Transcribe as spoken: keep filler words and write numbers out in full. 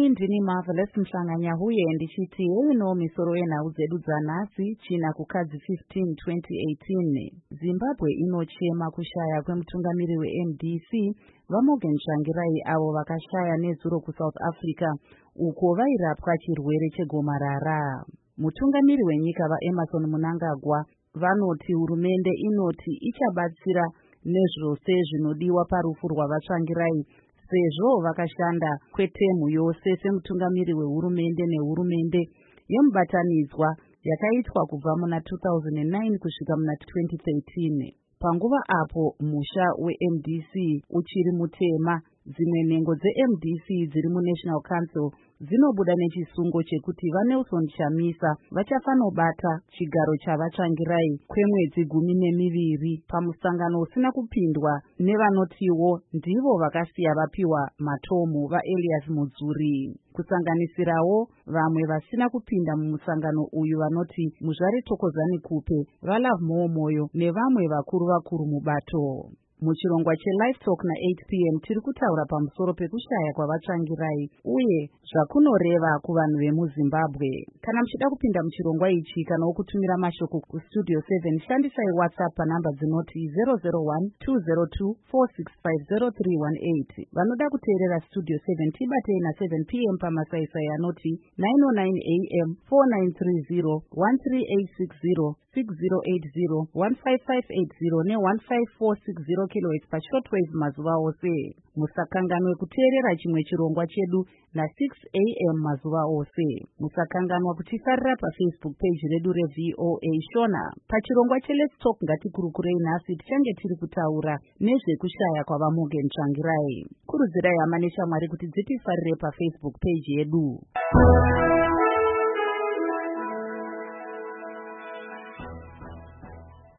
ini ndini Marvelous Mhlanganya huye ndichiti ino misoro yenhau dzedu dzanhasi china kukadzi fifteen twenty eighteen. Zimbabwe inochema kushaya kwemutungamiri we-M D C vaMorgan Tsvangirai avo vakashaya nezuro kuSouth Africa uko vairapwa chirwere chegomarara. Mutungamiri wenyika vaEmmerson Mnangagwa vanoti hurumende inoti ichabatsira nezvose zvinodiwa parufu rwavaTsvangirai sezvo vakashanda kwetemu yose semutungamiri wehurumende nehurumende yemubatanidzwa yakaitwa kubva muna two thousand nine kusvika muna twenty thirteen. Panguva apo musha we-M D C uchiri mutema, dzimwe nhengo dze-M D C dziri muNational Council dzinobuda nechisungo chekuti vaNelson Chamisa vachafanobata chigaro chavaTsvangirai kwemwedzi gumi nemiviri pamusangano usina kupindwa nevanotiwo ndivo vakasiya vapiwa matomu vaElias Mudzuri. Kusanganisirawo vamwe vasina kupinda mumusangano uyu vanoti Muzvare Thokozani Kupe, vaLove Moyo nevamwe vakuru vakuru mubato. Muchirongwa cheLivetalk na-eight p m tiri kutaura pamusoro pekushaya kwavaTsvangirai uye zvakunoreva kuvanhu vemuZimbabwe. Kana muchida kupinda muchirongwa ichi kana kutumira mashoko kustudio seven, shandisai WhatsApp panhamba dzinoti zero zero one two zero two four six five zero three one eight. Vanoda kuteerera Studio seven tibatei na seven p m pamasaisai anoti nine oh nine a m four nine three zero one three eight six zero six zero eight zero one five five eight zero ne one five four six zero kilohertz pashortwave mazuva ose. Musakanganwe kuteerera chimwe chirongwa chedu na six a m mazuva ose. Musakanganwa kutifarira paFacebook page redu reV O A Shona. Pachirongwa cheLet's Talk ngatikurukurei nhasi tichange tiri kutaura nezvekushaya kwavaMorgan Tsvangirai. Kurudzirai hama neshamwari kuti dzitifarire paFacebook page yedu.